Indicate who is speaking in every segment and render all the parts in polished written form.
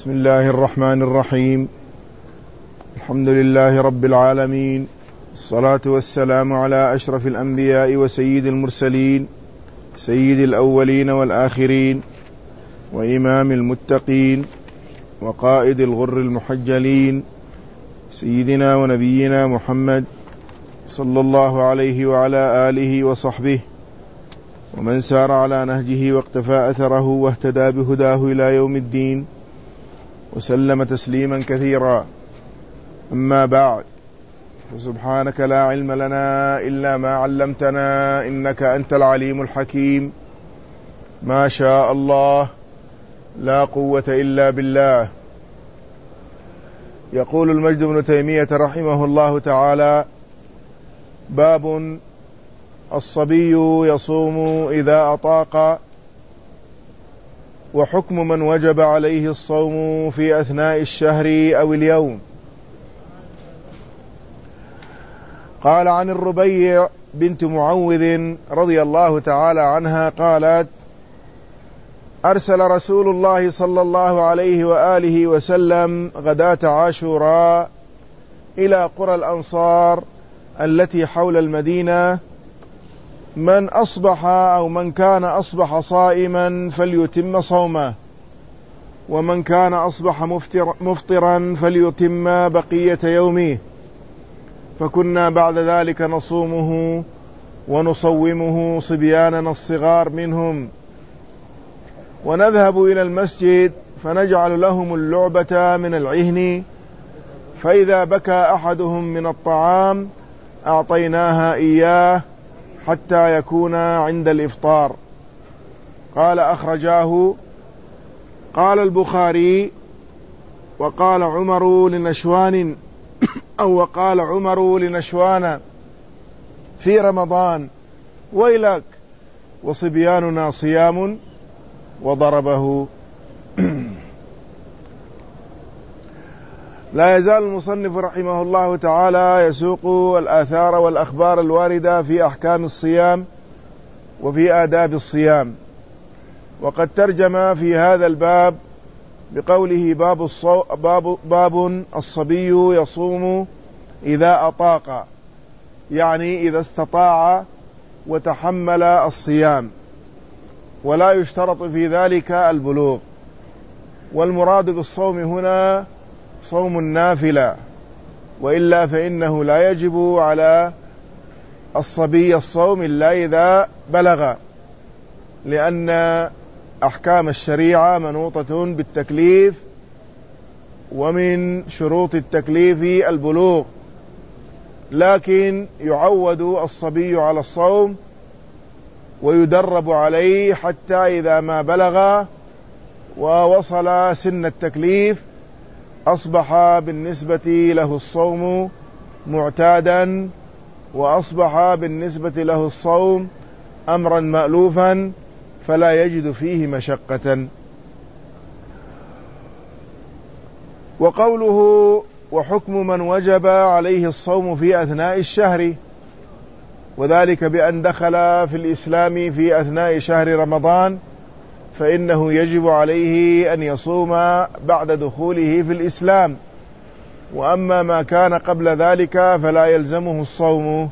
Speaker 1: بسم الله الرحمن الرحيم. الحمد لله رب العالمين، الصلاة والسلام على أشرف الأنبياء وسيد المرسلين، سيد الأولين والآخرين، وإمام المتقين، وقائد الغر المحجلين، سيدنا ونبينا محمد صلى الله عليه وعلى آله وصحبه ومن سار على نهجه واقتفى أثره واهتدى بهداه إلى يوم الدين، وسلم تسليما كثيرا. أما بعد، فسبحانك لا علم لنا إلا ما علمتنا إنك أنت العليم الحكيم. ما شاء الله، لا قوة إلا بالله. يقول المجد بن تيمية رحمه الله تعالى: باب الصبي يصوم إذا أطاق، وحكم من وجب عليه الصوم في أثناء الشهر أو اليوم. قال عن الربيع بنت معوذ رضي الله تعالى عنها قالت: أرسل رسول الله صلى الله عليه وآله وسلم غداة عاشوراء إلى قرى الأنصار التي حول المدينة: من أصبح أو من كان أصبح صائما فليتم صومه، ومن كان أصبح مفطرا فليتم بقية يومه. فكنا بعد ذلك نصومه ونصومه صبياننا الصغار منهم، ونذهب إلى المسجد فنجعل لهم اللعبة من العهن، فإذا بكى أحدهم من الطعام أعطيناها إياه حتى يكون عند الإفطار. قال أخرجاه. قال البخاري: وقال عمر لنشوان وقال عمر لنشوان في رمضان: ويلك، وصبياننا صيام، وضربه. لا يزال المصنف رحمه الله تعالى يسوق الآثار والأخبار الواردة في أحكام الصيام وفي آداب الصيام، وقد ترجم في هذا الباب بقوله: باب الصبي يصوم إذا أطاق، يعني إذا استطاع وتحمل الصيام، ولا يشترط في ذلك البلوغ. والمراد بالصوم هنا صوم النافلة، وإلا فإنه لا يجب على الصبي الصوم إلا إذا بلغ، لأن أحكام الشريعة منوطة بالتكليف، ومن شروط التكليف البلوغ، لكن يعود الصبي على الصوم ويدرب عليه حتى إذا ما بلغ ووصل سن التكليف أصبح بالنسبة له الصوم معتادا، وأصبح بالنسبة له الصوم أمرا مألوفا، فلا يجد فيه مشقة. وقوله: وحكم من وجب عليه الصوم في أثناء الشهر، وذلك بأن دخل في الإسلام في أثناء شهر رمضان، فإنه يجب عليه أن يصوم بعد دخوله في الإسلام، وأما ما كان قبل ذلك فلا يلزمه الصوم.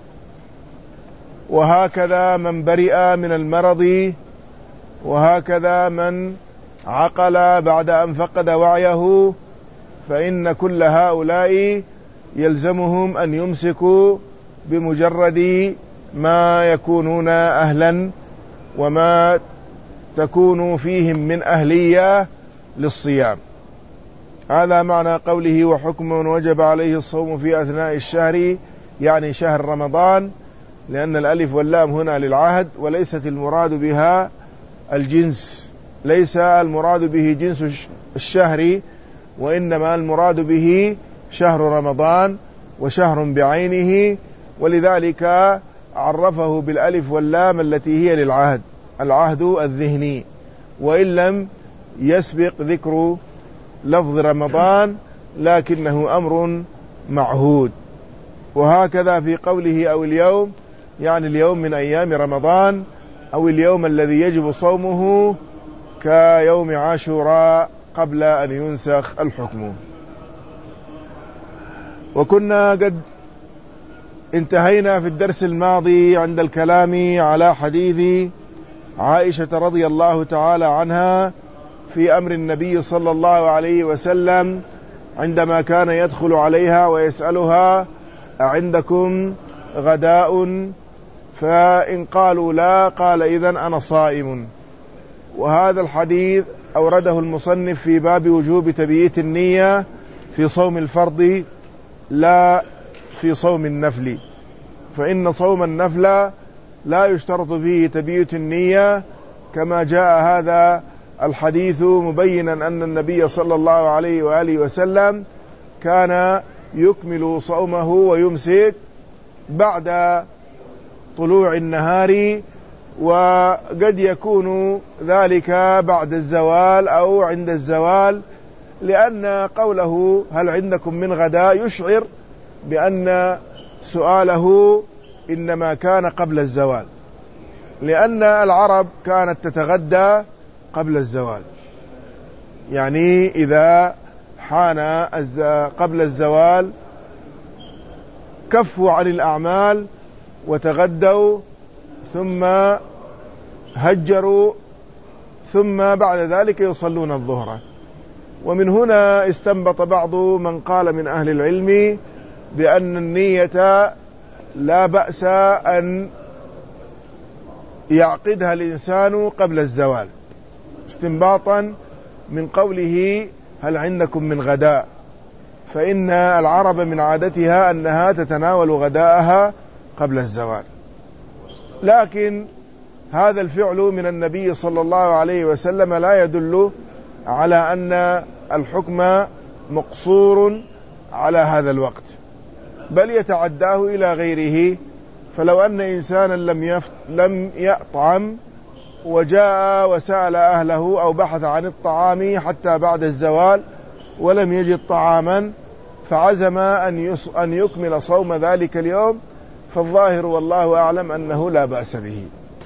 Speaker 1: وهكذا من برئ من المرض، وهكذا من عقل بعد أن فقد وعيه، فإن كل هؤلاء يلزمهم أن يمسكوا بمجرد ما يكونون أهلا وما تكون فيهم من أهلية للصيام. هذا معنى قوله: وحكم من وجب عليه الصوم في أثناء الشهر، يعني شهر رمضان، لأن الألف واللام هنا للعهد، وليست المراد بها الجنس، ليس المراد به جنس الشهر، وإنما المراد به شهر رمضان، وشهر بعينه، ولذلك عرفه بالألف واللام التي هي للعهد، العهد الذهني، وإن لم يسبق ذكر لفظ رمضان، لكنه أمر معهود. وهكذا في قوله: أو اليوم، يعني اليوم من أيام رمضان، أو اليوم الذي يجب صومه كيوم عاشوراء قبل أن ينسخ الحكم. وكنا قد انتهينا في الدرس الماضي عند الكلام على حديث عائشة رضي الله تعالى عنها في أمر النبي صلى الله عليه وسلم عندما كان يدخل عليها ويسألها: أعندكم غداء؟ فإن قالوا لا قال: إذن أنا صائم. وهذا الحديث أورده المصنف في باب وجوب تبييت النية في صوم الفرض لا في صوم النفل، فإن صوم النفل لا يشترط فيه تبييت النية، كما جاء هذا الحديث مبينا أن النبي صلى الله عليه وآله وسلم كان يكمل صومه ويمسك بعد طلوع النهار، وقد يكون ذلك بعد الزوال أو عند الزوال، لأن قوله هل عندكم من غداء يشعر بأن سؤاله إنما كان قبل الزوال، لأن العرب كانت تتغدى قبل الزوال، يعني إذا حان قبل الزوال كفوا عن الأعمال وتغدوا ثم هجروا ثم بعد ذلك يصلون الظهر. ومن هنا استنبط بعض من قال من أهل العلم بأن النية لا بأس أن يعقدها الإنسان قبل الزوال، استنباطا من قوله هل عندكم من غداء، فإن العرب من عادتها أنها تتناول غداءها قبل الزوال. لكن هذا الفعل من النبي صلى الله عليه وسلم لا يدل على أن الحكم مقصور على هذا الوقت، بل يتعداه إلى غيره. فلو أن إنسانا لم يطعم وجاء وسأل أهله أو بحث عن الطعام حتى بعد الزوال ولم يجد طعاما، فعزم أن يكمل صوم ذلك اليوم، فالظاهر والله أعلم أنه لا بأس به.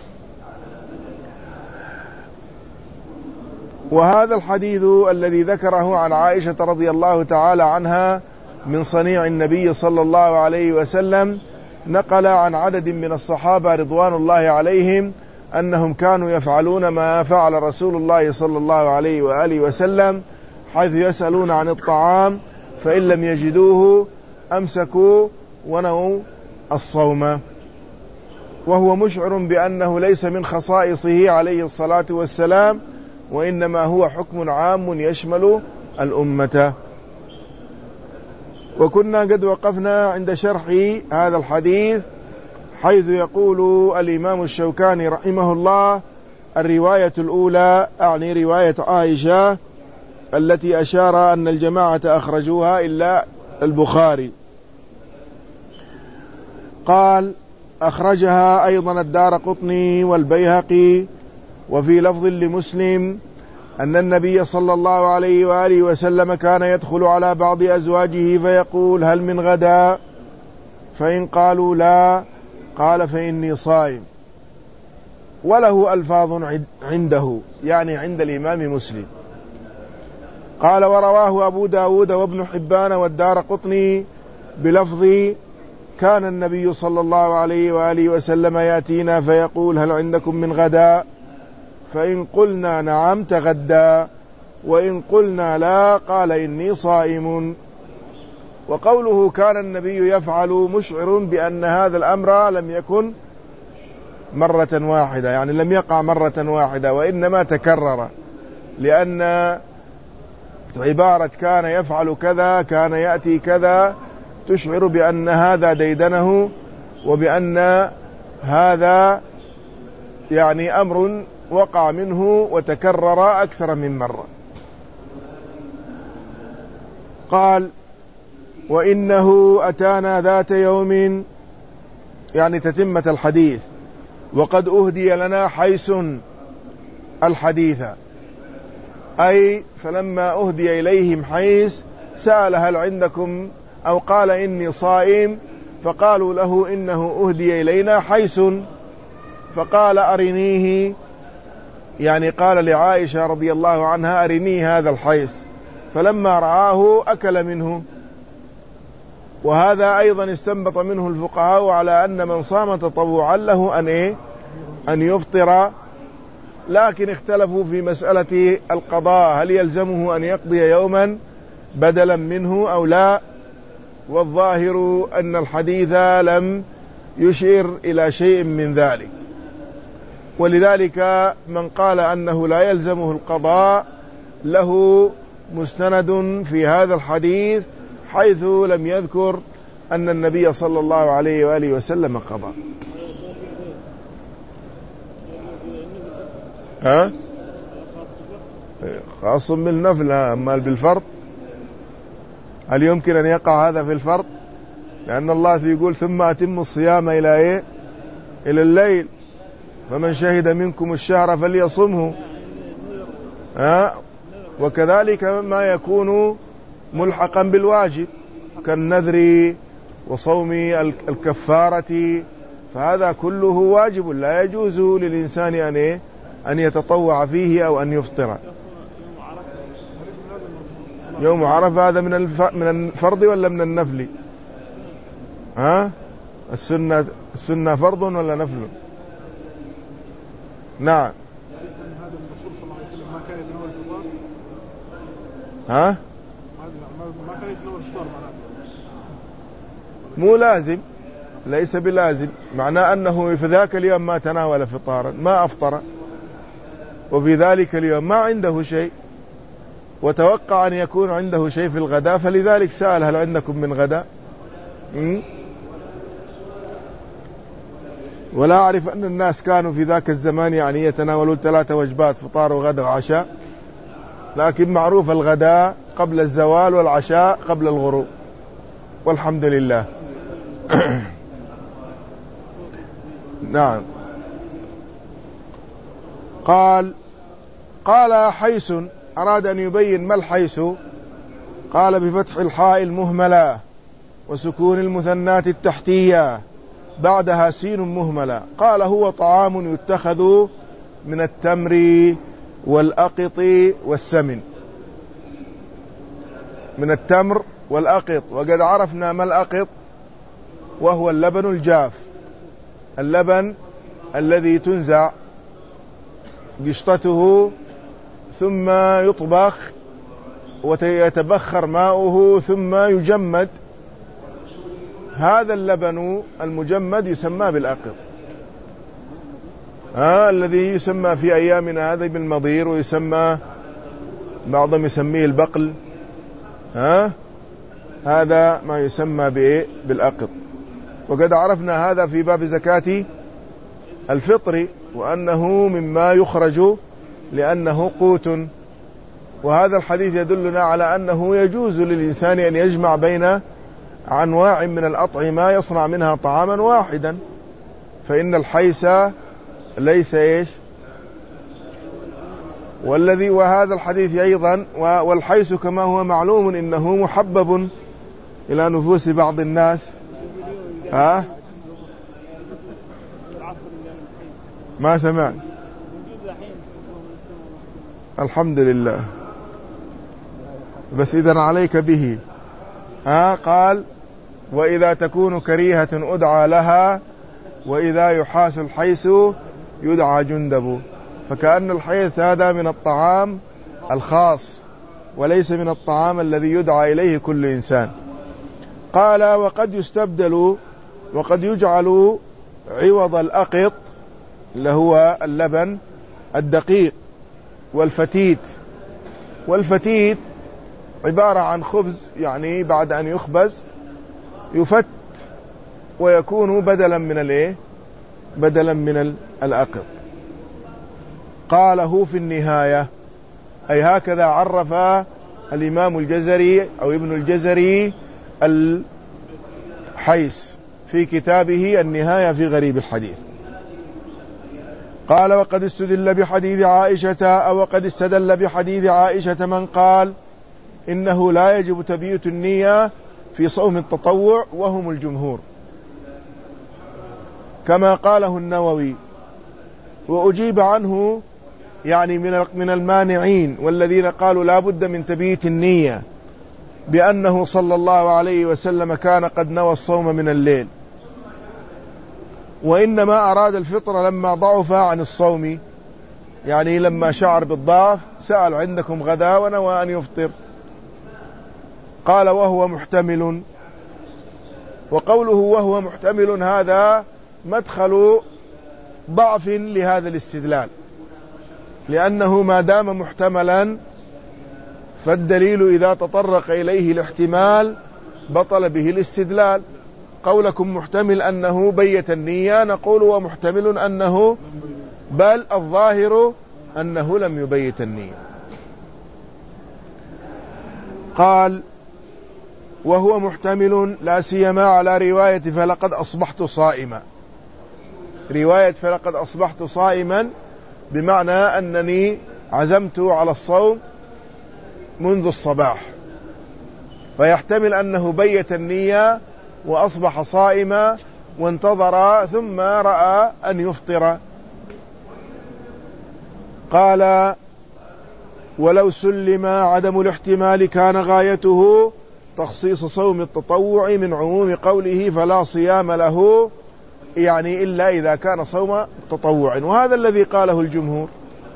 Speaker 1: وهذا الحديث الذي ذكره عن عائشة رضي الله تعالى عنها من صنيع النبي صلى الله عليه وسلم نقل عن عدد من الصحابة رضوان الله عليهم أنهم كانوا يفعلون ما فعل رسول الله صلى الله عليه وآله وسلم، حيث يسألون عن الطعام فإن لم يجدوه أمسكوا ونووا الصوم، وهو مشعر بأنه ليس من خصائصه عليه الصلاة والسلام، وإنما هو حكم عام يشمل الأمة. وكنا قد وقفنا عند شرح هذا الحديث حيث يقول الإمام الشوكاني رحمه الله: الرواية الأولى، أعني رواية عائشة التي أشار أن الجماعة أخرجوها إلا البخاري، قال: أخرجها أيضا الدارقطني والبيهقي. وفي لفظ لمسلم أن النبي صلى الله عليه وآله وسلم كان يدخل على بعض أزواجه فيقول: هل من غداء؟ فإن قالوا لا قال: فإني صائم. وله ألفاظ عنده، يعني عند الإمام مسلم. قال: ورواه أبو داود وابن حبان والدارقطني بلفظ: كان النبي صلى الله عليه وآله وسلم يأتينا فيقول: هل عندكم من غداء؟ فإن قلنا نعم تغدى، وإن قلنا لا قال: إني صائم. وقوله كان النبي يفعل مشعر بأن هذا الأمر لم يكن مرة واحدة، يعني لم يقع مرة واحدة، وإنما تكرر، لأن عبارة كان يفعل كذا كان يأتي كذا تشعر بأن هذا ديدنه، وبأن هذا يعني أمر وقع منه وتكرر أكثر من مرة. قال: وإنه أتانا ذات يوم، يعني تتمة الحديث، وقد أهدي لنا حيث الحديث، أي فلما أهدي إليهم حيث سأل: هل عندكم؟ أو قال: إني صائم، فقالوا له: إنه أهدي إلينا حيث، فقال: أرنيه. يعني قال لعائشة رضي الله عنها أرني هذا الحيث، فلما رآه أكل منه. وهذا أيضا استنبط منه الفقهاء على أن من صام تطوعا له أن يفطر، لكن اختلفوا في مسألة القضاء، هل يلزمه أن يقضي يوما بدلا منه أو لا. والظاهر أن الحديث لم يشير إلى شيء من ذلك، ولذلك من قال أنه لا يلزمه القضاء له مستند في هذا الحديث، حيث لم يذكر أن النبي صلى الله عليه وآله وسلم قضى. خاص بالنفل، أما بالفرض هل يمكن أن يقع هذا في الفرض؟ لأن الله يقول ثم أتم الصيام إلى إلى الليل، فمن شهد منكم الشهر فليصمه. وكذلك ما يكون ملحقا بالواجب كالنذر وصوم الكفارة، فهذا كله واجب لا يجوز للإنسان أن يتطوع فيه أو أن يفطر. يوم عرفة هذا من الفرض ولا من النفل؟ السنة فرض ولا نفل؟ نعم. مو لازم، ليس بلازم، معناه أنه في ذاك اليوم ما تناول فطارا ما أفطر، وفي ذلك اليوم ما عنده شيء، وتوقع أن يكون عنده شيء في الغداء، فلذلك سأل هل عندكم من غداء؟ ولا أعرف أن الناس كانوا في ذاك الزمان يتناولون 3 وجبات، فطار وغداء وعشاء، لكن معروف الغداء قبل الزوال والعشاء قبل الغروب، والحمد لله. نعم. قال حيث، أراد أن يبين ما الحيث، قال بفتح الحاء المهملة وسكون المثنات التحتية بعدها سين مهملة. قال هو طعام يتخذ من التمر والأقط والسمن، من التمر والأقط، وقد عرفنا ما الأقط، وهو اللبن الجاف، اللبن الذي تنزع قشطته ثم يطبخ ويتبخر ماؤه ثم يجمد، هذا اللبن المجمد يسمى بالأقط، الذي يسمى في أيامنا هذا بالمضير، ويسمى بعضهم يسميه البقل، هذا ما يسمى بالأقط. وقد عرفنا هذا في باب زكاة الفطر، وأنه مما يخرج لأنه قوت. وهذا الحديث يدلنا على أنه يجوز للإنسان أن يجمع بين أنواع من الأطعمة يصنع منها طعاما واحدا، فإن الحيث ليس وهذا الحديث أيضا، والحيث كما هو معلوم إنه محبب إلى نفوس بعض الناس. ما سمعت؟ الحمد لله، بس إذن عليك به. قال وإذا تكون كريهة أدعى لها، وإذا يحاس الحيث يدعى جندب، فكأن الحيث هذا من الطعام الخاص وليس من الطعام الذي يدعى إليه كل إنسان. قال وقد يستبدل، وقد يجعل عوض الأقط اللي هو اللبن الدقيق والفتيت. والفتيت عبارة عن خبز، بعد أن يخبز يفت ويكون بدلا من بدلا من الأقط. قاله في النهاية، أي هكذا عرف الإمام الجزري أو ابن الجزري الحيث في كتابه النهاية في غريب الحديث. قال وقد استدل بحديث عائشة، أو وقد استدل بحديث عائشة من قال إنه لا يجب تبييت النية في صوم التطوع، وهم الجمهور كما قاله النووي. وأجيب عنه يعني من المانعين والذين قالوا لا بد من تبييت النية بأنه صلى الله عليه وسلم كان قد نوى الصوم من الليل، وإنما أراد الفطر لما ضعف عن الصوم، يعني لما شعر بالضعف سأل عندكم غدا ونوى أن يفطر. قال وهو محتمل، وقوله وهو محتمل هذا مدخل ضعف لهذا الاستدلال، لأنه ما دام محتملا فالدليل إذا تطرق إليه الاحتمال بطل به الاستدلال. قولكم محتمل أنه بيت النية، نقول ومحتمل أنه، بل الظاهر أنه لم يبيت النية. قال وهو محتمل لا سيما على رواية فلقد أصبحت صائما. رواية فلقد أصبحت صائما بمعنى أنني عزمت على الصوم منذ الصباح، فيحتمل أنه بيت النية وأصبح صائما وانتظر ثم رأى أن يفطر. قال ولو سلم عدم الاحتمال كان غايته تخصيص صوم التطوع من عموم قوله فلا صيام له، يعني إلا إذا كان صوم تطوع، وهذا الذي قاله الجمهور.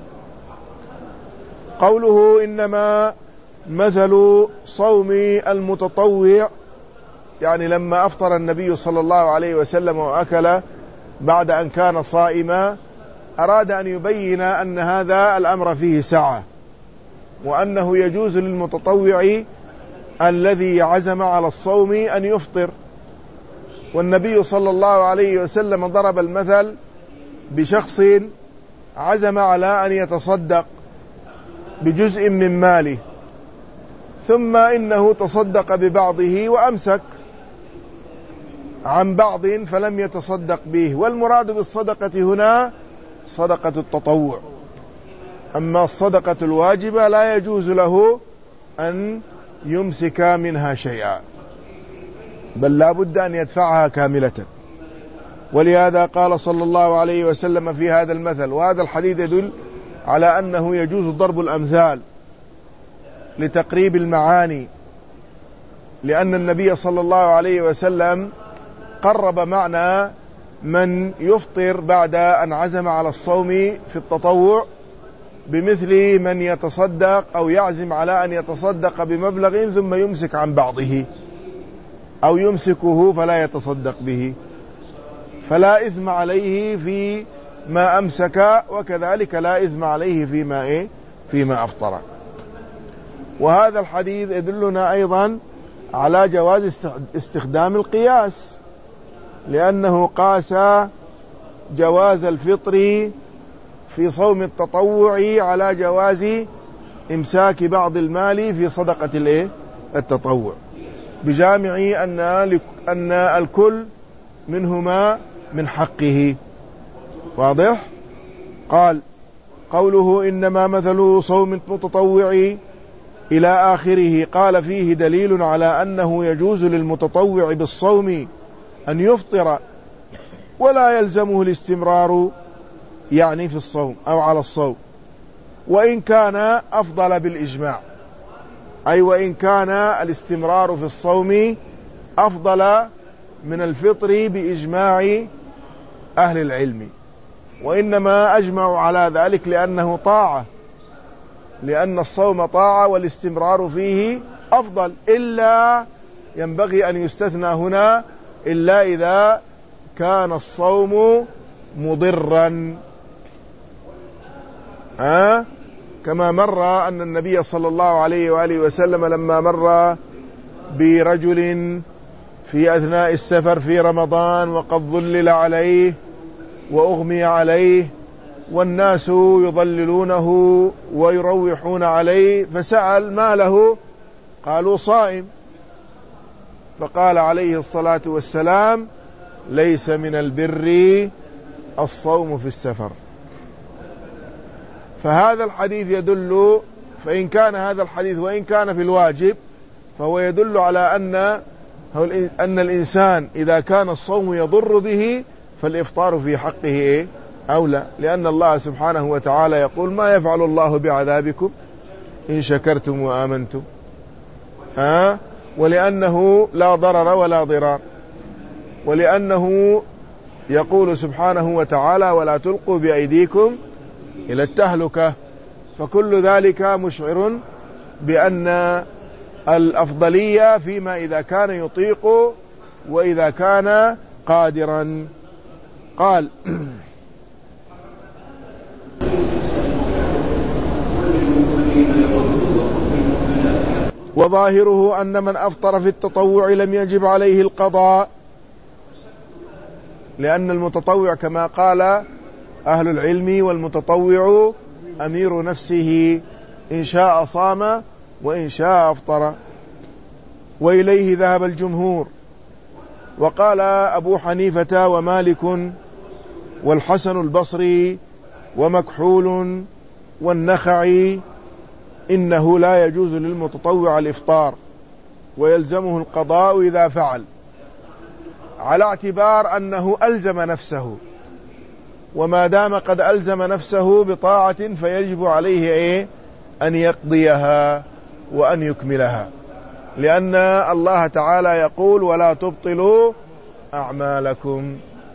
Speaker 1: قوله إنما مثل صوم المتطوع، يعني لما أفطر النبي صلى الله عليه وسلم وأكل بعد أن كان صائما أراد أن يبين أن هذا الأمر فيه سعة، وأنه يجوز للمتطوع الذي عزم على الصوم أن يفطر. والنبي صلى الله عليه وسلم ضرب المثل بشخص عزم على أن يتصدق بجزء من ماله، ثم إنه تصدق ببعضه وأمسك عن بعض فلم يتصدق به، والمراد بالصدقة هنا صدقة التطوع. أما الصدقة الواجبة لا يجوز له أن يمسك منها شيئا، بل لا بد أن يدفعها كاملة. ولهذا قال صلى الله عليه وسلم في هذا المثل، وهذا الحديث يدل على أنه يجوز ضرب الأمثال لتقريب المعاني، لأن النبي صلى الله عليه وسلم قرب معنى من يفطر بعد أن عزم على الصوم في التطوع بمثل من يتصدق أو يعزم على أن يتصدق بمبلغ ثم يمسك عن بعضه أو يمسكه فلا يتصدق به، فلا إثم عليه في ما أمسك، وكذلك لا إثم عليه فيما أفطر. وهذا الحديث يدلنا أيضا على جواز استخدام القياس، لأنه قاس جواز الفطر في صوم التطوع على جواز إمساك بعض المال في صدقة التطوع، بجامع أن الكل منهما من حقه. واضح؟ قال قوله إنما مثل صوم التطوع إلى آخره، قال فيه دليل على أنه يجوز للمتطوع بالصوم أن يفطر ولا يلزمه الاستمرار، يعني في الصوم أو على الصوم، وإن كان أفضل بالإجماع، أي وإن كان الاستمرار في الصوم أفضل من الفطر بإجماع أهل العلم، وإنما أجمعوا على ذلك لأنه طاعة، لأن الصوم طاعة والاستمرار فيه أفضل، إلا ينبغي أن يستثنى هنا إلا إذا كان الصوم مضرا، كما مر أن النبي صلى الله عليه وآله وسلم لما مر برجل في أثناء السفر في رمضان وقد ظلل عليه وأغمي عليه والناس يضللونه ويروحون عليه، فسأل ما له؟ قالوا صائم، فقال عليه الصلاة والسلام ليس من البر الصوم في السفر. فهذا الحديث يدل، فإن كان هذا الحديث وإن كان في الواجب فهو يدل على أن الإنسان إذا كان الصوم يضر به فالإفطار في حقه أولى، لأن الله سبحانه وتعالى يقول ما يفعل الله بعذابكم إن شكرتم وآمنتم، ولأنه لا ضرر ولا ضرار، ولأنه يقول سبحانه وتعالى ولا تلقوا بأيديكم إلى التهلكة. فكل ذلك مشعر بأن الأفضلية فيما إذا كان يطيق وإذا كان قادرا. قال وظاهره أن من أفطر في التطوع لم يجب عليه القضاء، لأن المتطوع كما قال أهل العلم والمتطوع أمير نفسه، إن شاء صام وإن شاء أفطر، وإليه ذهب الجمهور. وقال أبو حنيفة ومالك والحسن البصري ومكحول والنخعي إنه لا يجوز للمتطوع الإفطار ويلزمه القضاء إذا فعل، على اعتبار أنه ألزم نفسه، وما دام قد ألزم نفسه بطاعة فيجب عليه أن يقضيها وأن يكملها، لأن الله تعالى يقول ولا تبطلوا أعمالكم.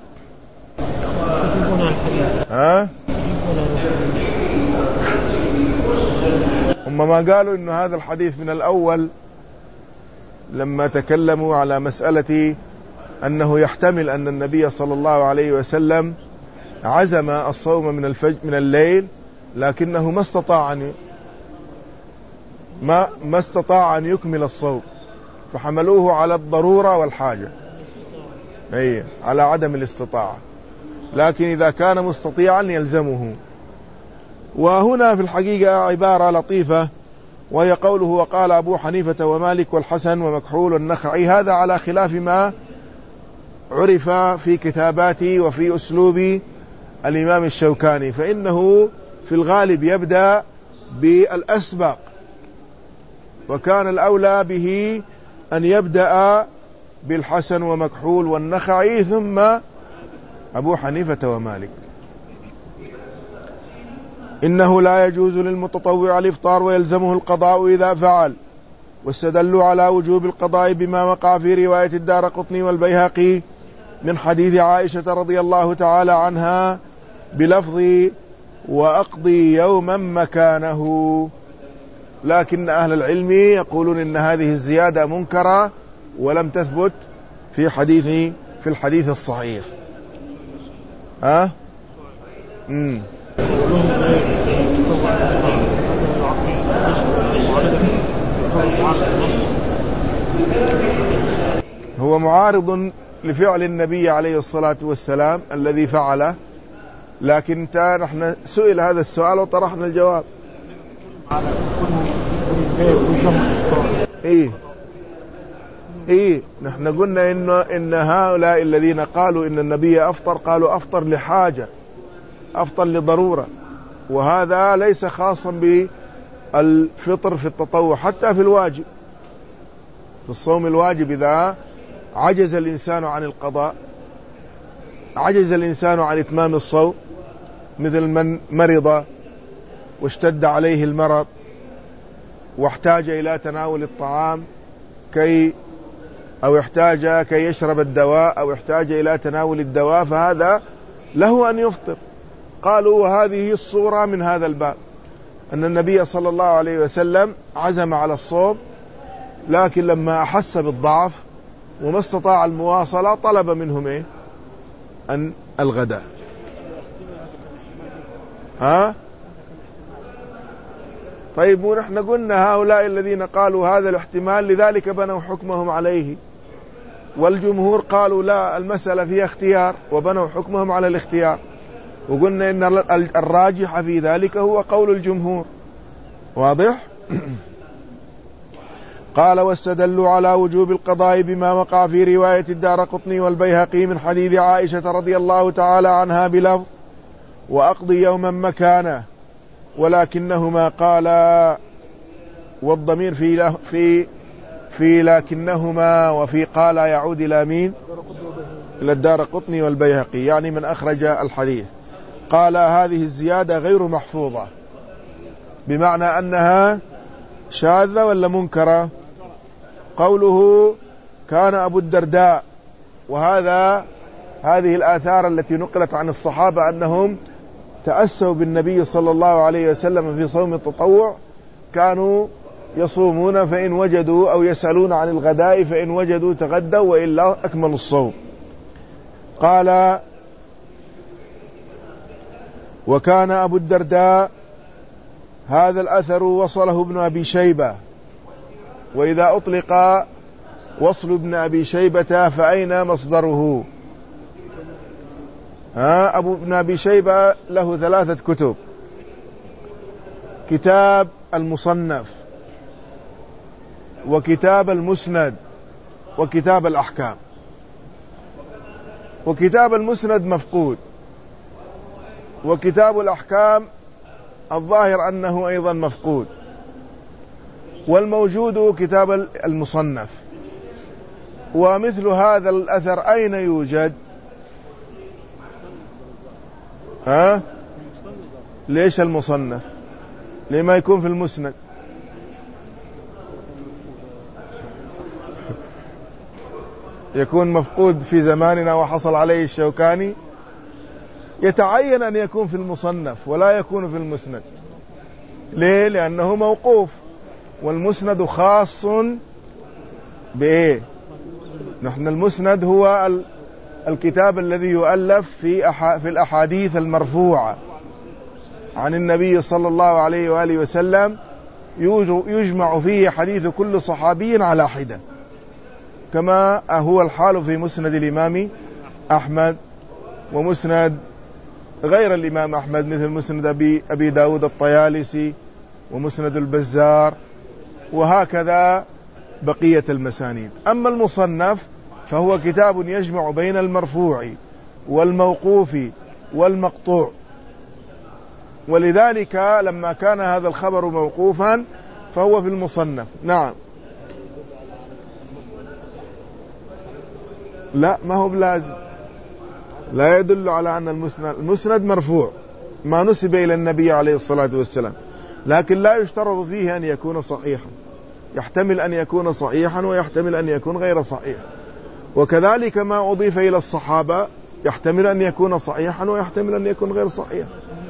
Speaker 1: هم ما قالوا إن هذا الحديث من الأول لما تكلموا على مسألة أنه يحتمل أن النبي صلى الله عليه وسلم عزم الصوم من الليل، لكنه ما استطاع أن يكمل الصوم، فحملوه على الضرورة والحاجة، على عدم الاستطاعة، لكن إذا كان مستطيعا يلزمه. وهنا في الحقيقة عبارة لطيفة، وهي قوله وقال أبو حنيفة ومالك والحسن ومكحول والنخعي، هذا على خلاف ما عرف في كتاباتي وفي أسلوب الإمام الشوكاني، فإنه في الغالب يبدأ بالأسبق، وكان الأولى به أن يبدأ بالحسن ومكحول والنخعي ثم أبو حنيفة ومالك. إنه لا يجوز للمتطوع الإفطار ويلزمه القضاء إذا فعل، واستدلوا على وجوب القضاء بما وقع في رواية الدارقطني والبيهقي من حديث عائشة رضي الله تعالى عنها بلفظ وأقضي يوما مكانه، لكن أهل العلم يقولون إن هذه الزيادة منكرة ولم تثبت في الحديث الصحيح. هو معارض لفعل النبي عليه الصلاة والسلام الذي فعله، لكن نحن سئل هذا السؤال وطرحنا الجواب. نحن قلنا إن هؤلاء الذين قالوا إن النبي أفطر قالوا أفطر لحاجة، أفطر لضرورة، وهذا ليس خاصا بالفطر في التطوع، حتى في الواجب، في الصوم الواجب إذا عجز الإنسان عن القضاء، عجز الإنسان عن إتمام الصوم، مثل من مرض واشتد عليه المرض واحتاج إلى تناول الطعام أو احتاج كي يشرب الدواء أو احتاج إلى تناول الدواء، فهذا له أن يفطر. قالوا وهذه الصورة من هذا الباب، أن النبي صلى الله عليه وسلم عزم على الصوم، لكن لما أحس بالضعف وما استطاع المواصلة طلب منهم أن الغداء. طيب، ونحن قلنا هؤلاء الذين قالوا هذا الاحتمال لذلك بنوا حكمهم عليه، والجمهور قالوا لا، المسألة فيها اختيار وبنوا حكمهم على الاختيار، وقلنا إن الراجح في ذلك هو قول الجمهور. واضح؟ قال واستدلوا على وجوب القضاء بما وقع في رواية الدارقطني والبيهقي من حديث عائشة رضي الله تعالى عنها بلفظ وأقضي يوما مكانه، ولكنهما قالا، والضمير في لكنهما وفي قال يعود إلى مين؟ إلى الدارقطني والبيهقي، يعني من أخرج الحديث. قال هذه الزيادة غير محفوظة، بمعنى أنها شاذة ولا منكرة. قوله كان أبو الدرداء، هذه الآثار التي نقلت عن الصحابة أنهم تأسوا بالنبي صلى الله عليه وسلم في صوم التطوع، كانوا يصومون فإن وجدوا، أو يسألون عن الغداء فإن وجدوا تغدوا وإلا أكملوا الصوم. قال وكان أبو الدرداء، هذا الأثر وصله ابن أبي شيبة، وإذا أطلق وصل ابن أبي شيبة فأين مصدره؟ ابن أبي شيبة له 3 كتب: كتاب المصنف، وكتاب المسند، وكتاب الأحكام. وكتاب المسند مفقود، وكتاب الأحكام الظاهر أنه أيضا مفقود، والموجود كتاب المصنف. ومثل هذا الأثر أين يوجد؟ ليش المصنف؟ لما يكون في المسند؟ يكون مفقود في زماننا وحصل عليه الشوكاني، يتعين أن يكون في المصنف ولا يكون في المسند. ليه؟ لأنه موقوف، والمسند خاص بإيه؟ نحن المسند هو الكتاب الذي يؤلف في الأحاديث المرفوعة عن النبي صلى الله عليه وآله وسلم، يجمع فيه حديث كل صحابي على حدة، كما هو الحال في مسند الإمام أحمد ومسند غير الإمام أحمد، مثل مسند أبي داود الطيالسي ومسند البزار، وهكذا بقية المسانيد. أما المصنف فهو كتاب يجمع بين المرفوع والموقوف والمقطوع، ولذلك لما كان هذا الخبر موقوفا فهو في المصنف. نعم. لا، ما هو بلازم، لا يدل على أن المسند مرفوع، ما نسب إلى النبي عليه الصلاة والسلام، لكن لا يشترط فيه أن يكون صحيحا، يحتمل أن يكون صحيحا ويحتمل أن يكون غير صحيح. وكذلك ما أضيف إلى الصحابة يحتمل أن يكون صحيحا ويحتمل أن يكون غير صحيح.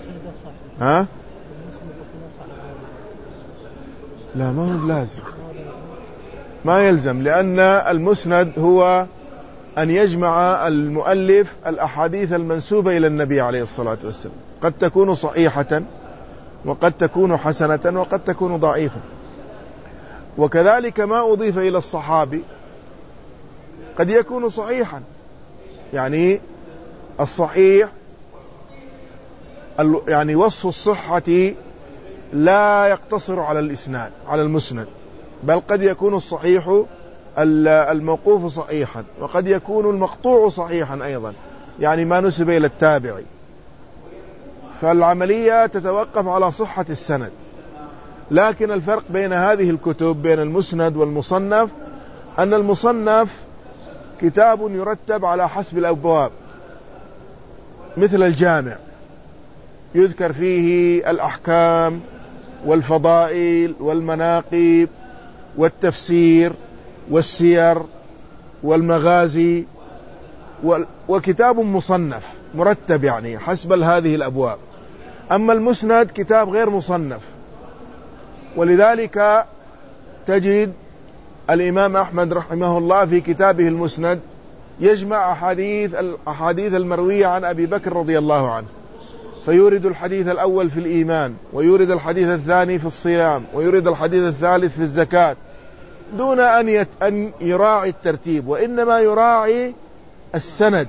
Speaker 1: لا، ما هو بلازم، ما يلزم، لأن المسند هو أن يجمع المؤلف الأحاديث المنسوبة إلى النبي عليه الصلاة والسلام، قد تكون صحيحة وقد تكون حسنة وقد تكون ضعيفة. وكذلك ما أضيف إلى الصحابي قد يكون صحيحا، يعني الصحيح يعني وصف الصحة لا يقتصر على الإسناد على المسند، بل قد يكون الصحيح الموقوف صحيحا، وقد يكون المقطوع صحيحا أيضا، يعني ما نسب إلى التابع. فالعملية تتوقف على صحة السند. لكن الفرق بين هذه الكتب، بين المسند والمصنف، أن المصنف كتاب يرتب على حسب الأبواب، مثل الجامع، يذكر فيه الأحكام والفضائل والمناقب والتفسير والسير والمغازي، وكتاب مصنف مرتب يعني حسب هذه الأبواب. أما المسند كتاب غير مصنف، ولذلك تجد الإمام أحمد رحمه الله في كتابه المسند يجمع أحاديث المروية عن أبي بكر رضي الله عنه، فيورد الحديث الأول في الإيمان، ويورد الحديث الثاني في الصيام، ويورد الحديث الثالث في الزكاة، دون أن يراعي الترتيب، وإنما يراعي السند،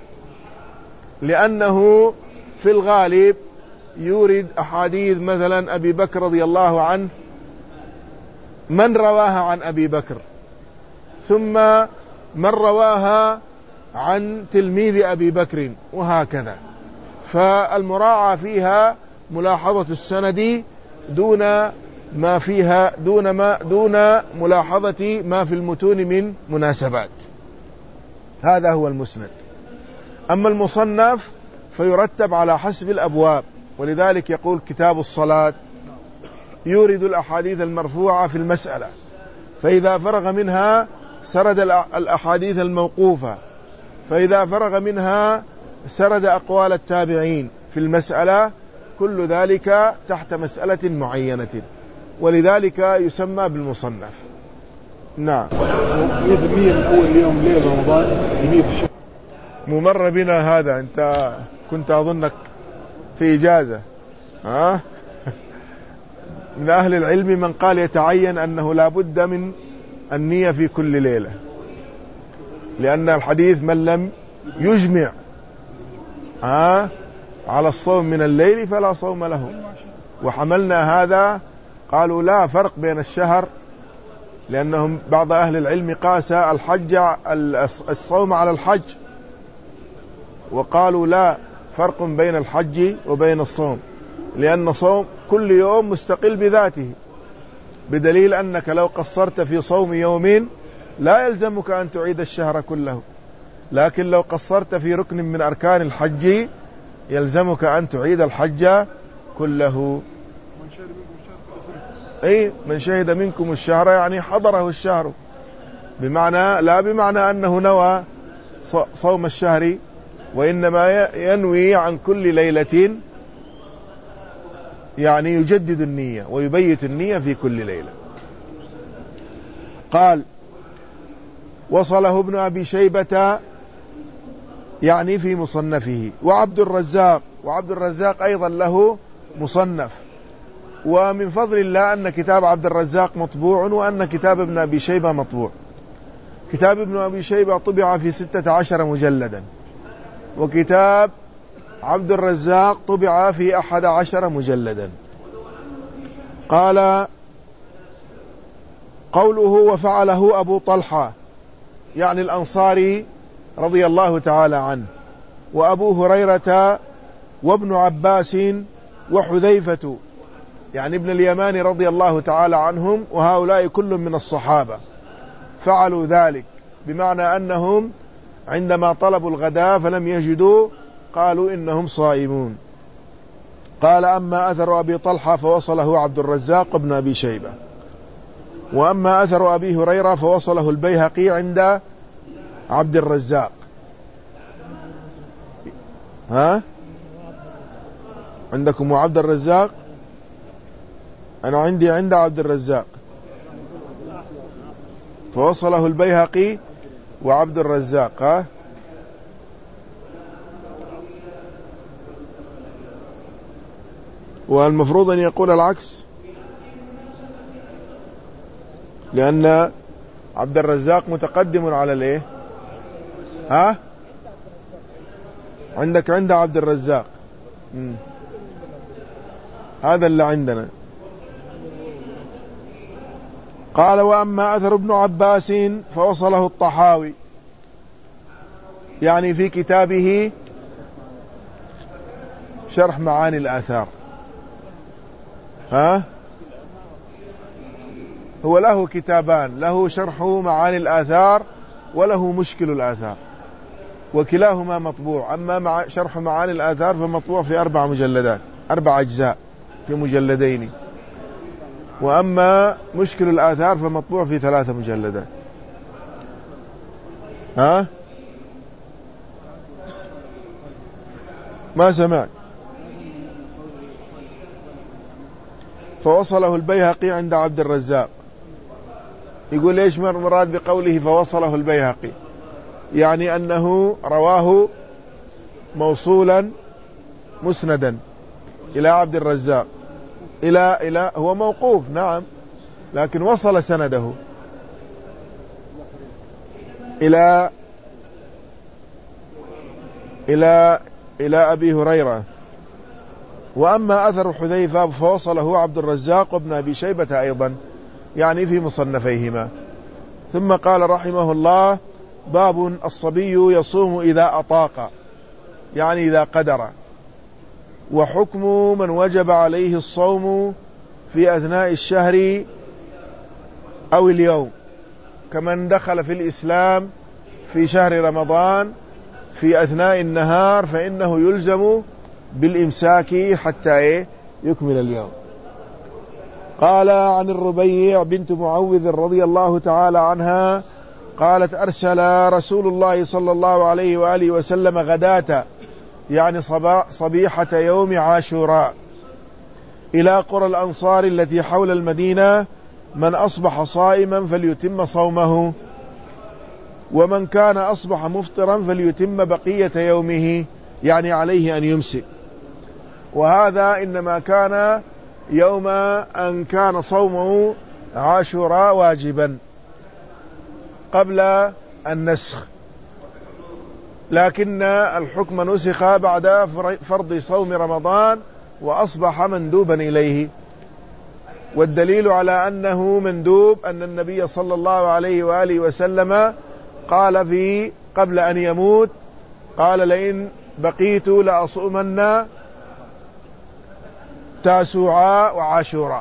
Speaker 1: لأنه في الغالب يورد أحاديث مثلا أبي بكر رضي الله عنه من رواها عن أبي بكر، ثم من رواها عن تلميذ أبي بكر، وهكذا. فالمراعاة فيها ملاحظة السند دون ملاحظة ما في المتون من مناسبات. هذا هو المسند. أما المصنف فيرتب على حسب الأبواب. ولذلك يقول كتاب الصلاة يورد الأحاديث المرفوعة في المسألة، فإذا فرغ منها سرد الأحاديث الموقوفة، فإذا فرغ منها سرد أقوال التابعين في المسألة، كل ذلك تحت مسألة معينة، ولذلك يسمى بالمصنف. نعم.
Speaker 2: 100% من أول يوم ليلة رمضان 100 الشهر.
Speaker 1: ممر بنا هذا، أنت كنت أظنك في إجازة. من أهل العلم من قال يتعين أنه لا بد من النية في كل ليلة، لأن الحديث من لم يجمع على الصوم من الليل فلا صوم له. وحملنا هذا، قالوا لا فرق بين الشهر، لأنهم بعض أهل العلم قاس الصوم على الحج، وقالوا لا فرق بين الحج وبين الصوم، لأن صوم كل يوم مستقل بذاته، بدليل أنك لو قصرت في صوم يومين لا يلزمك أن تعيد الشهر كله، لكن لو قصرت في ركن من أركان الحج يلزمك أن تعيد الحج كله. أي من شهد منكم الشهر يعني حضره الشهر، بمعنى لا بمعنى أنه نوى صوم الشهر، وإنما ينوي عن كل ليلة، يعني يجدد النية ويبيت النية في كل ليلة. قال وصله ابن أبي شيبة يعني في مصنفه، وعبد الرزاق أيضا له مصنف. ومن فضل الله أن كتاب عبد الرزاق مطبوع، وأن كتاب ابن أبي شيبة مطبوع. كتاب ابن أبي شيبة طبع في 16 مجلدا، وكتاب عبد الرزاق طبع في 11 مجلدا. قال قوله وفعله أبو طلحة يعني الأنصاري رضي الله تعالى عنه، وأبو هريرة وابن عباس وحذيفة يعني ابن اليمان رضي الله تعالى عنهم، وهؤلاء كل من الصحابة فعلوا ذلك، بمعنى أنهم عندما طلبوا الغداء فلم يجدوا قالوا إنهم صائمون. قال أما أثر أبي طلحة فوصله عبد الرزاق وابن أبي شيبة، وأما أثر أبي هريرة فوصله البيهقي عند عبد الرزاق. عندكم وعبد الرزاق؟ أنا عندي عند عبد الرزاق، فوصله البيهقي وعبد الرزاق. والمفروض أن يقول العكس، لأن عبد الرزاق متقدم على الايه؟ عندك عند عبد الرزاق. هذا اللي عندنا. قال وأما أثر ابن عباس فوصله الطحاوي يعني في كتابه شرح معاني الآثار. هو له كتابان، له شرح معاني الآثار وله مشكل الآثار، وكلاهما مطبوع. أما شرح معاني الآثار فمطبوع في 4 مجلدات، 4 أجزاء في مجلدين، وأما مشكل الآثار فمطبوع في 3 مجلدات. ما سمعت. فوصله البيهقي عند عبد الرزاق. يقول ليش مراد بقوله فوصله البيهقي؟ يعني أنه رواه موصولا مسندا إلى عبد الرزاق، إلى هو موقوف نعم، لكن وصل سنده إلى أبي هريرة. وأما أثر حذيفة فوصله عبد الرزاق وابن أبي شيبة أيضا يعني في مصنفيهما. ثم قال رحمه الله باب الصبي يصوم إذا أطاق يعني إذا قدر، وحكم من وجب عليه الصوم في أثناء الشهر أو اليوم، كمن دخل في الإسلام في شهر رمضان في أثناء النهار فإنه يلزم بالإمساك حتى يكمل اليوم. قال عن الربيع بنت معوذ رضي الله تعالى عنها قالت أرسل رسول الله صلى الله عليه وآله وسلم غداة يعني صبيحة يوم عاشوراء إلى قرى الأنصار التي حول المدينة من أصبح صائما فليتم صومه ومن كان أصبح مفطرا فليتم بقية يومه يعني عليه أن يمسك. وهذا إنما كان يوم أن كان صومه عاشوراء واجبا قبل النسخ، لكن الحكم نسخ بعد فرض صوم رمضان وأصبح مندوبا إليه. والدليل على أنه مندوب أن النبي صلى الله عليه وآله وسلم قال في قبل أن يموت قال لئن بقيت لأصومن تاسوعاء وعاشوراء،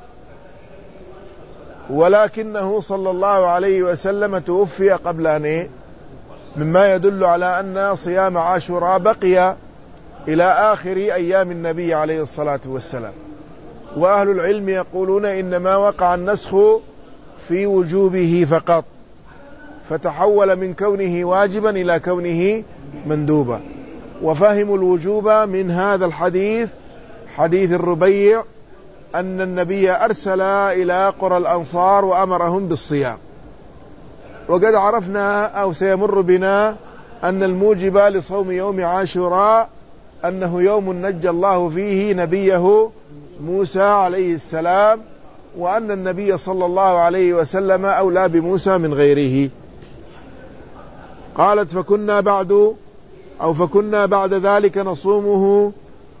Speaker 1: ولكنه صلى الله عليه وسلم توفي قبل أن مما يدل على أن صيام عاشوراء بقي إلى آخر أيام النبي عليه الصلاة والسلام. وأهل العلم يقولون إنما وقع النسخ في وجوبه فقط، فتحول من كونه واجبا إلى كونه مندوبا. وفهموا الوجوب من هذا الحديث حديث الربيع أن النبي أرسل إلى قرى الأنصار وأمرهم بالصيام. وقد عرفنا أو سيمر بنا أن الموجب لصوم يوم عاشوراء أنه يوم نجى الله فيه نبيه موسى عليه السلام، وأن النبي صلى الله عليه وسلم أولى بموسى من غيره. قالت فكنا بعد ذلك نصومه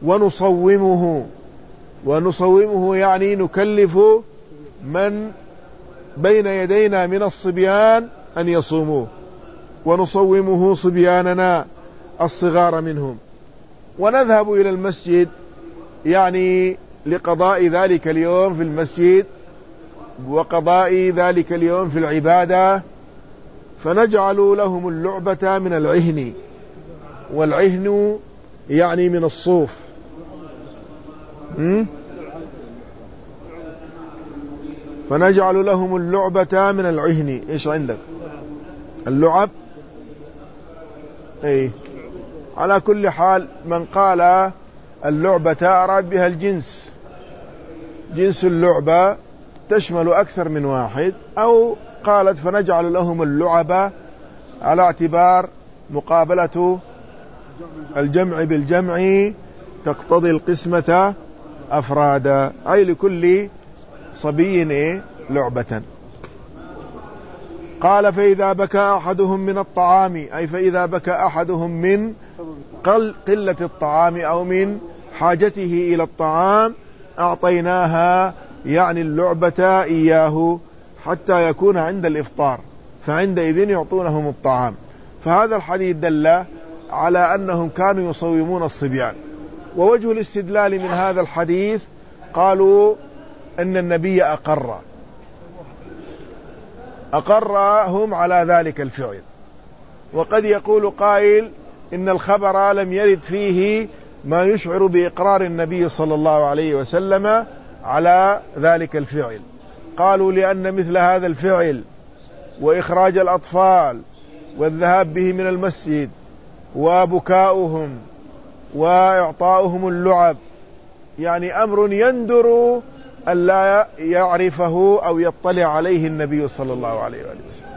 Speaker 1: ونصومه يعني نكلف من بين يدينا من الصبيان أن يصوموه، ونصومه صبياننا الصغار منهم، ونذهب إلى المسجد يعني لقضاء ذلك اليوم في المسجد وقضاء ذلك اليوم في العبادة، فنجعل لهم اللعبة من العهن، والعهن يعني من الصوف. فنجعل لهم اللعبة من العهن. إيش عندك اللعب؟ إيه، على كل حال من قال اللعبة أراد بها الجنس، جنس اللعبة تشمل أكثر من واحد، أو قالت فنجعل لهم اللعبة على اعتبار مقابلة الجمع بالجمع تقتضي القسمة أفرادا، أي لكل صبي لعبة. قال فإذا بكى أحدهم من الطعام، أي فإذا بكى أحدهم من قلة الطعام أو من حاجته إلى الطعام أعطيناها يعني اللعبة إياه حتى يكون عند الإفطار، فعندئذ يعطونهم الطعام. فهذا الحديث دل على أنهم كانوا يصومون الصبيان. ووجه الاستدلال من هذا الحديث قالوا أن النبي أقرهم على ذلك الفعل. وقد يقول قائل إن الخبر لم يرد فيه ما يشعر بإقرار النبي صلى الله عليه وسلم على ذلك الفعل. قالوا لأن مثل هذا الفعل وإخراج الأطفال والذهاب به من المسجد وبكاؤهم وإعطاؤهم اللعب يعني أمر يندر ألا يعرفه أو يطلع عليه النبي صلى الله عليه وآله وسلم.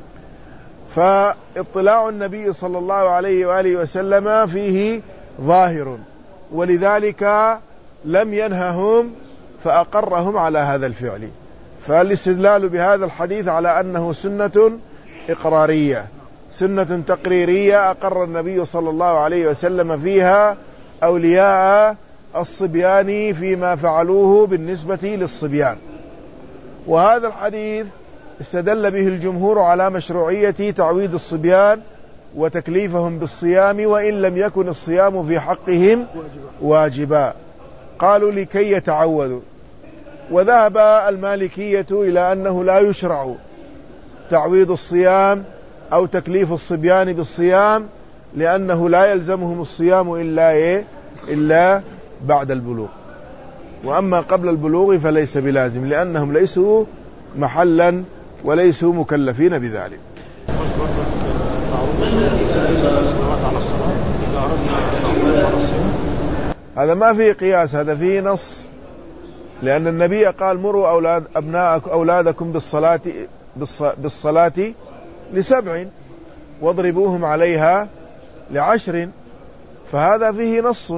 Speaker 1: فاطلاع النبي صلى الله عليه وآله وسلم فيه ظاهر، ولذلك لم ينههم فأقرهم على هذا الفعل. فالاستدلال بهذا الحديث على أنه سنة إقرارية، سنة تقريرية أقر النبي صلى الله عليه وسلم فيها أولياء الصبيان فيما فعلوه بالنسبة للصبيان. وهذا الحديث استدل به الجمهور على مشروعية تعويد الصبيان وتكليفهم بالصيام وإن لم يكن الصيام في حقهم واجبا، قالوا لكي يتعودوا. وذهب المالكية إلى أنه لا يشرع تعويد الصيام أو تكليف الصبيان بالصيام لأنه لا يلزمهم الصيام إلا بعد البلوغ، وأما قبل البلوغ فليس بلازم، لأنهم ليسوا محلا وليسوا مكلفين بذلك. هذا ما فيه قياس، هذا فيه نص، لأن النبي قال مروا أولادكم بالصلاة ل7 واضربوهم عليها ل10، فهذا فيه نص.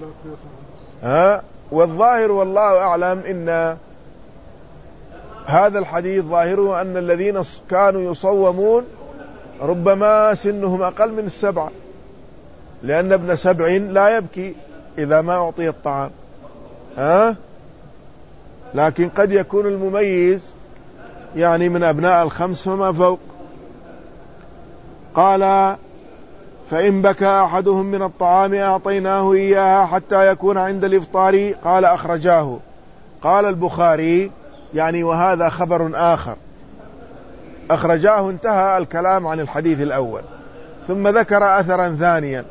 Speaker 1: والظاهر والله أعلم إن هذا الحديث ظاهره أن الذين كانوا يصومون ربما سنهم أقل من 7، لأن ابن 7 لا يبكي إذا ما أعطي الطعام، لكن قد يكون المميز يعني من أبناء 5 فما فوق. قال فإن بكى أحدهم من الطعام أعطيناه إياها حتى يكون عند الإفطار. قال أخرجاه. قال البخاري يعني وهذا خبر آخر، أخرجاه، انتهى الكلام عن الحديث الأول، ثم ذكر أثرا ثانيا.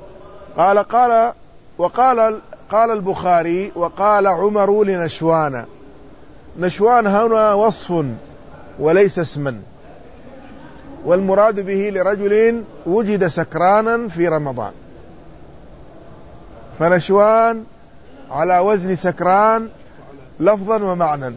Speaker 1: قال البخاري وقال عمر لنشوان. نشوان هنا وصف وليس اسما، والمراد به لرجل وجد سكرانا في رمضان، فنشوان على وزن سكران لفظا ومعنى.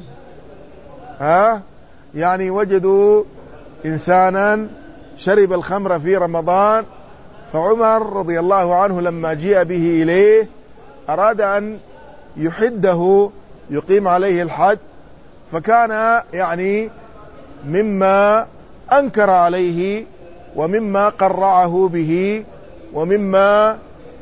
Speaker 1: يعني وجدوا إنسانا شرب الخمر في رمضان، فعمر رضي الله عنه لما جاء به إليه أراد أن يحده، يقيم عليه الحد، فكان يعني مما أنكر عليه ومما قرعه به ومما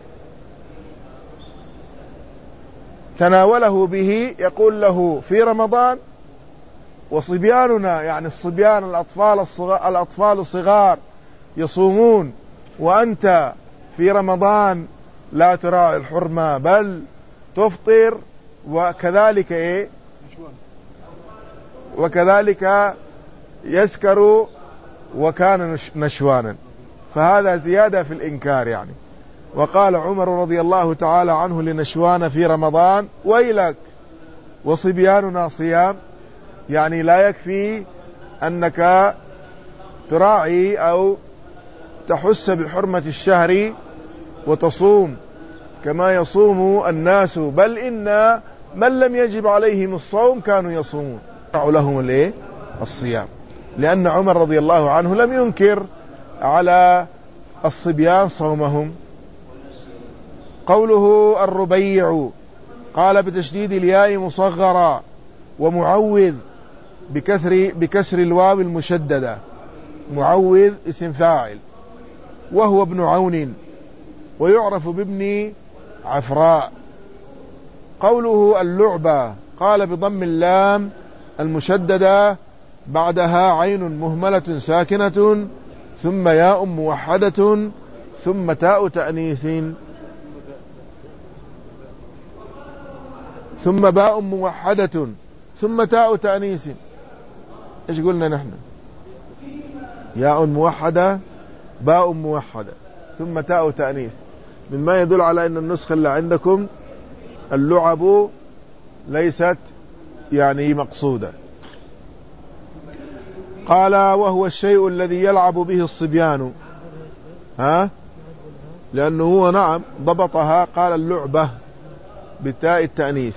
Speaker 1: تناوله به، يقول له في رمضان وصبياننا يعني الصبيان الأطفال الصغار يصومون وأنت في رمضان لا تراعي الحرمة بل تفطر، وكذلك وكذلك يسكر وكان نشوانا، فهذا زيادة في الإنكار يعني. وقال عمر رضي الله تعالى عنه لنشوان في رمضان ويلك وصبياننا صيام، يعني لا يكفي أنك تراعي أو تحس بحرمة الشهر وتصوم كما يصوم الناس، بل إن من لم يجب عليهم الصوم كانوا يصومون لهم الصيام، لأن عمر رضي الله عنه لم ينكر على الصبيان صومهم. قوله الربيع قال بتشديد الياء مصغرا ومعوذ بكسر الواو المشددة. معوذ اسم فاعل، وهو ابن عون ويعرف بابن عفراء. قوله اللعبة قال بضم اللام المشددة بعدها عين مهملة ساكنة ثم ياء موحدة ثم تاء تأنيث ثم باء موحدة ثم تاء تأنيث. ايش قلنا نحن؟ ياء موحدة باء موحدة ثم تاء تأنيث، مما يدل على أن النسخة اللي عندكم اللعب ليست يعني مقصودة. قال وهو الشيء الذي يلعب به الصبيان، لأنه هو نعم ضبطها، قال اللعبة بتاء التأنيث.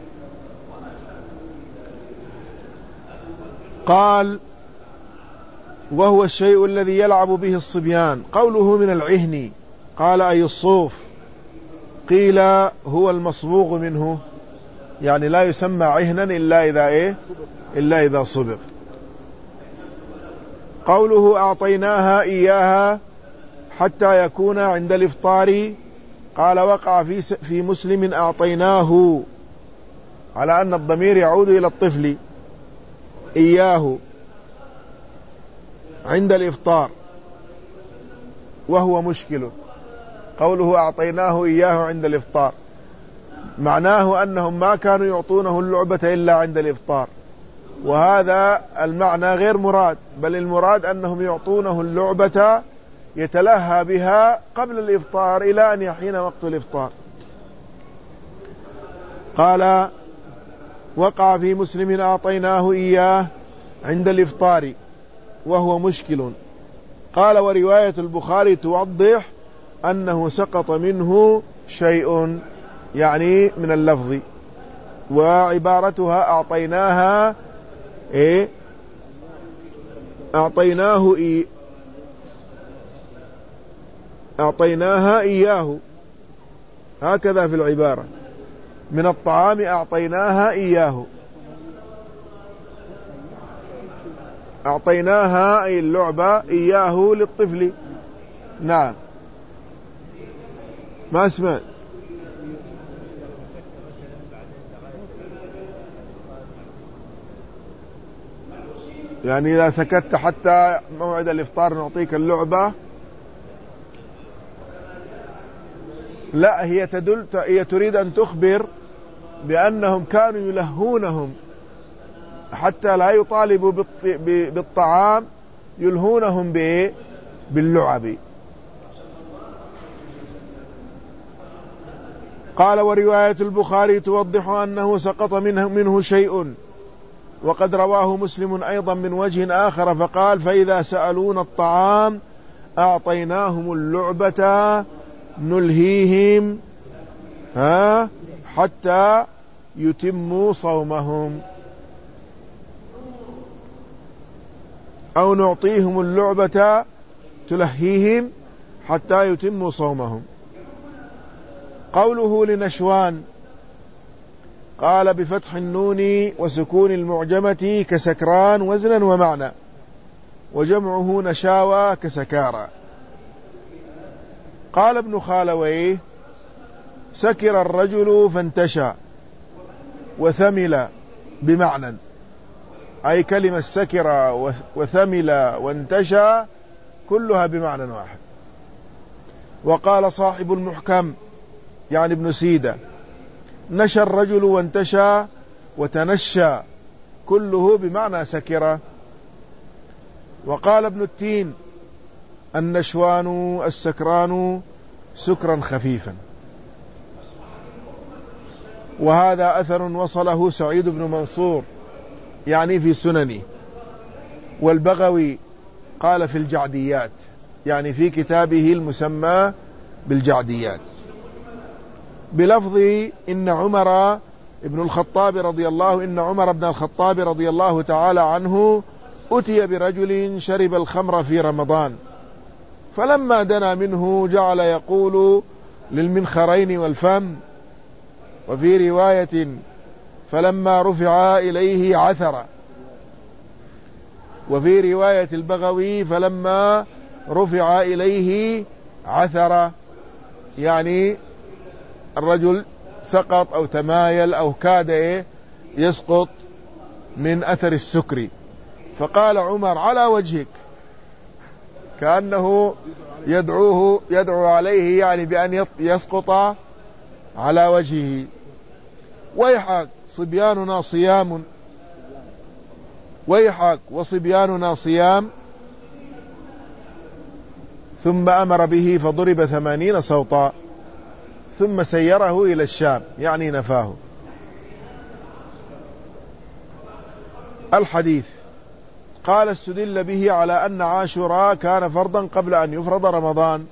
Speaker 1: قال وهو الشيء الذي يلعب به الصبيان. قوله من العهن قال أي الصوف، قيل هو المصبوغ منه، يعني لا يسمى عهنا إلا إذا صبغ. قوله أعطيناها إياها حتى يكون عند الإفطار، قال وقع في مسلم أعطيناه، على أن الضمير يعود إلى الطفل، إياه عند الإفطار، وهو مشكل. قوله أعطيناه إياه عند الإفطار معناه أنهم ما كانوا يعطونه اللعبة إلا عند الإفطار، وهذا المعنى غير مراد، بل المراد أنهم يعطونه اللعبة يتلهى بها قبل الإفطار إلى أن يحين وقت الإفطار. قال: وقع في مسلم أعطيناه إياه عند الإفطار وهو مشكل. قال: ورواية البخاري توضح أنه سقط منه شيء، يعني من اللفظ، وعبارتها أعطيناها أعطيناها إياه، هكذا في العبارة: من الطعام أعطيناها إياه. أعطيناها أي اللعبة، إياه للطفل. نعم، ما اسمع. يعني إذا سكت حتى موعد الإفطار نعطيك اللعبة؟ لا، هي تريد أن تخبر بأنهم كانوا يلهونهم حتى لا يطالبوا بالطعام، يلهونهم باللعب. قال: ورواية البخاري توضح أنه سقط منه شيء، وقد رواه مسلم أيضا من وجه آخر فقال: فإذا سألون الطعام أعطيناهم اللعبة نلهيهم حتى يتموا صومهم، أو نعطيهم اللعبة تلهيهم حتى يتموا صومهم. قوله لنشوان، قال: بفتح النون وسكون المعجمة كسكران وزنا ومعنى، وجمعه نشاوى كسكارى. قال ابن خالويه: سكر الرجل فانتشى وثمل بمعنى، أي كلمة سكر وثمل وانتشى كلها بمعنى واحد. وقال صاحب المحكم يعني ابن سيدة: نشى الرجل وانتشى وتنشى كله بمعنى سكر. وقال ابن التين: النشوان السكران سكرا خفيفا. وهذا أثر وصله سعيد بن منصور يعني في سننه، والبغوي قال في الجعديات يعني في كتابه المسمى بالجعديات، بلفظ إن عمر بن الخطاب رضي الله تعالى عنه أتي برجل شرب الخمر في رمضان، فلما دنا منه جعل يقول للمنخرين والفم، وفي رواية فلما رفع إليه عثر، وفي رواية البغوي فلما رفع إليه عثر، يعني الرجل سقط أو تمايل أو كاد يسقط من أثر السكر. فقال عمر: على وجهك، كأنه يدعو عليه يعني بأن يسقط على وجهه: ويحك صبياننا صيام، ويحك وصبياننا صيام. ثم أمر به فضرب 80 صوتا، ثم سيره إلى الشام يعني نفاه. الحديث قال: استدل به على أن عاشوراء كان فرضا قبل أن يفرض رمضان،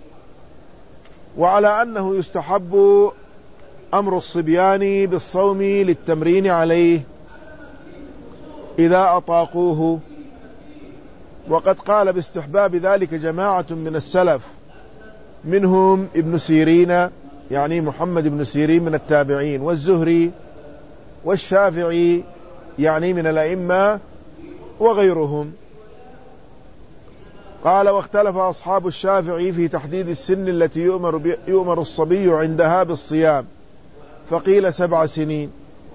Speaker 1: وعلى أنه يستحب أمر الصبيان بالصوم للتمرين عليه إذا أطاقوه. وقد قال باستحباب ذلك جماعة من السلف، منهم ابن سيرين يعني محمد بن سيرين من التابعين، والزهري، والشافعي يعني من الأئمة، وغيرهم. قال: واختلف أصحاب الشافعي في تحديد السن التي يؤمر الصبي عندها بالصيام، فقيل 7 سنين،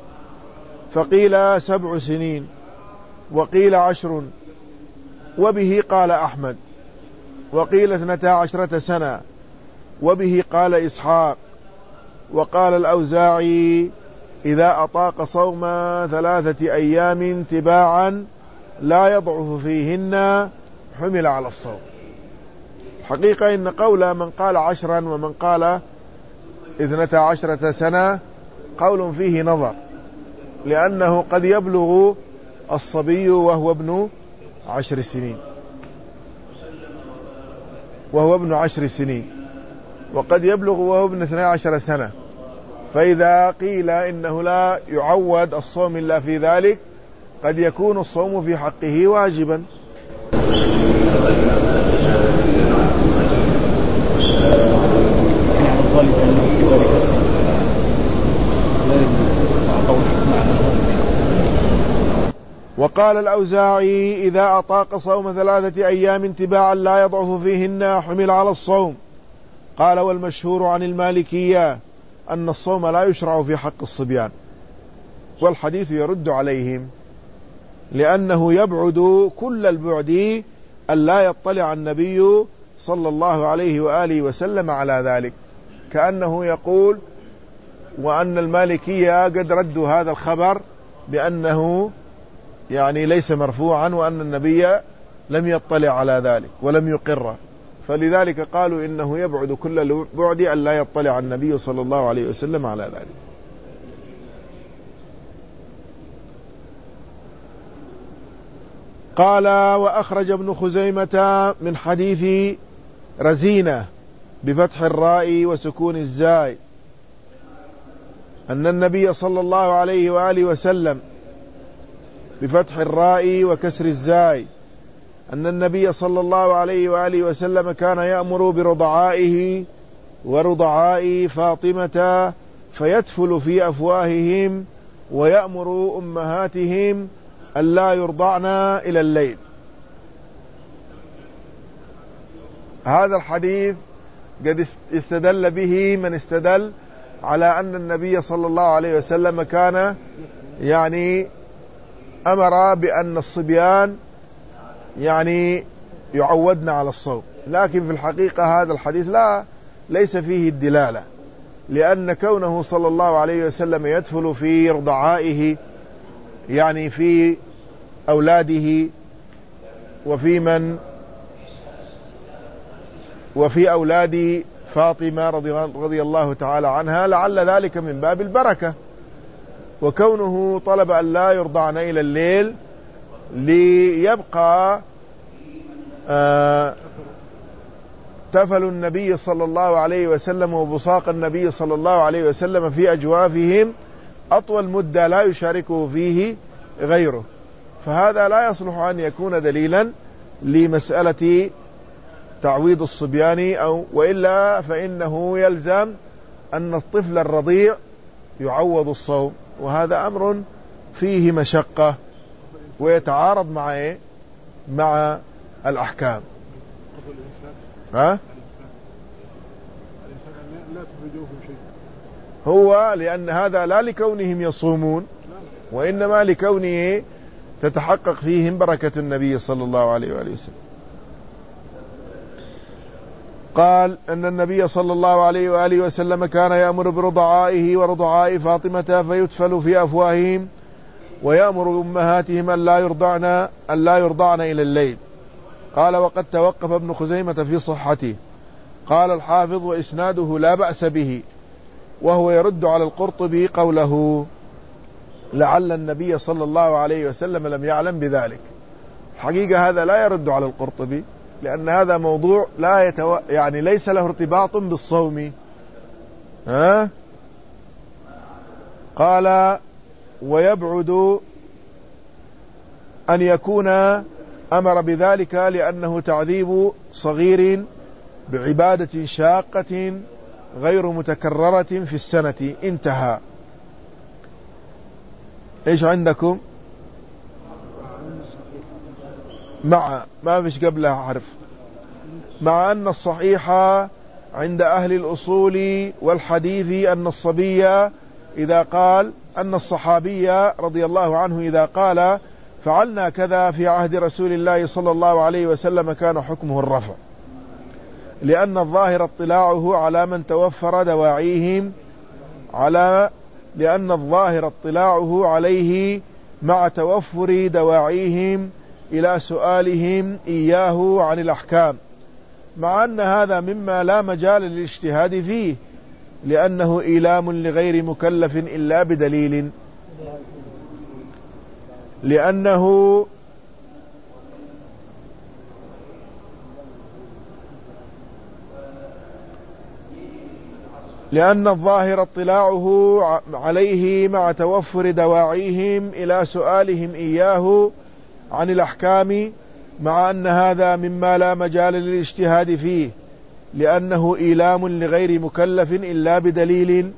Speaker 1: فقيل 7 سنين، وقيل 10، وبه قال أحمد، وقيل 12 سنة، وبه قال إسحاق، وقال الأوزاعي: إذا أطاق صوم 3 أيام تباعا لا يضعف فيهن حمل على الصوم. حقيقة إن قول من قال 10 ومن قال 12 سنة قول فيه نظر، لأنه قد يبلغ الصبي وهو ابن 10 سنين، وقد يبلغ وهو ابن 12 سنة. فإذا قيل إنه لا يعود الصوم إلا في ذلك قد يكون الصوم في حقه واجبا. وقال الأوزاعي إذا أطاق صوم 3 أيام تباعا لا يضعف فيهن حمل على الصوم. قال والمشهور عن المالكية أن الصوم لا يشرع في حق الصبيان، والحديث يرد عليهم، لأنه يبعد كل البعد أن لا يطلع النبي صلى الله عليه وآله وسلم على ذلك، كأنه يقول وأن المالكية قد ردوا هذا الخبر بأنه يعني ليس مرفوعا، وأن النبي لم يطلع على ذلك ولم يقره، فلذلك قالوا إنه يبعد كل البعد أن لا يطلع النبي صلى الله عليه وسلم على ذلك. قال وأخرج ابن خزيمة من حديث رزينة بفتح الراء وسكون الزاي أن النبي صلى الله عليه وآله وسلم بفتح الراء وكسر الزاي أن النبي صلى الله عليه وآله وسلم كان يأمر برضعائه ورضعاء فاطمة فيدفل في أفواههم، ويأمر أمهاتهم ألا يرضعن إلى الليل. هذا الحديث قد استدل به من استدل على أن النبي صلى الله عليه وسلم كان يعني أمر بأن الصبيان يعني يعودن على الصوم، لكن في الحقيقة هذا الحديث ليس فيه الدلالة، لأن كونه صلى الله عليه وسلم يدفل في رضعائه يعني في أولاده وفي أولاد فاطمة رضي الله تعالى عنها، لعل ذلك من باب البركة، وكونه طلب أن لا يرضعن إلى الليل ليبقى تفل النبي صلى الله عليه وسلم وبصاق النبي صلى الله عليه وسلم في أجوافهم أطول مدة لا يشاركه فيه غيره، فهذا لا يصلح أن يكون دليلا لمسألة تعويض الصبيان، وإلا فإنه يلزم أن الطفل الرضيع يعوض الصوم، وهذا أمر فيه مشقة ويتعارض مع الأحكام. هو لأن هذا لا لكونهم يصومون، وإنما لكونه تتحقق فيهم بركة النبي صلى الله عليه وآله وسلم. قال أن النبي صلى الله عليه وآله وسلم كان يأمر برضعائه ورضعاء فاطمة فيدفل في أفواههم، ويأمر أمهاتهم أن لا يرضعن إلى الليل. قال وقد توقف ابن خزيمة في صحته. قال الحافظ وإسناده لا بأس به، وهو يرد على القرطبي قوله لعل النبي صلى الله عليه وسلم لم يعلم بذلك. حقيقة هذا لا يرد على القرطبي، لأن هذا موضوع يعني ليس له ارتباط بالصوم. قال ويبعد أن يكون أمر بذلك لأنه تعذيب صغير بعبادة شاقة غير متكررة في السنة. انتهى. ايش عندكم؟ ما فيش قبلها حرف. مع أن الصحيح عند أهل الأصول والحديث أن الصبي إذا قال أن الصحابي رضي الله عنه إذا قال فعلنا كذا في عهد رسول الله صلى الله عليه وسلم كان حكمه الرفع، لأن الظاهر اطلاعه على من توفر دواعيهم لأن الظاهر اطلاعه عليه مع توفر دواعيهم إلى سؤالهم إياه عن الأحكام، مع أن هذا مما لا مجال للاجتهاد فيه، لأنه إيلام لغير مكلف إلا بدليل، لأن الظاهر اطلاعه عليه مع توفر دواعيهم إلى سؤالهم إياه عن الأحكام، مع أن هذا مما لا مجال للاجتهاد فيه، لأنه إيلام لغير مكلف إلا بدليل.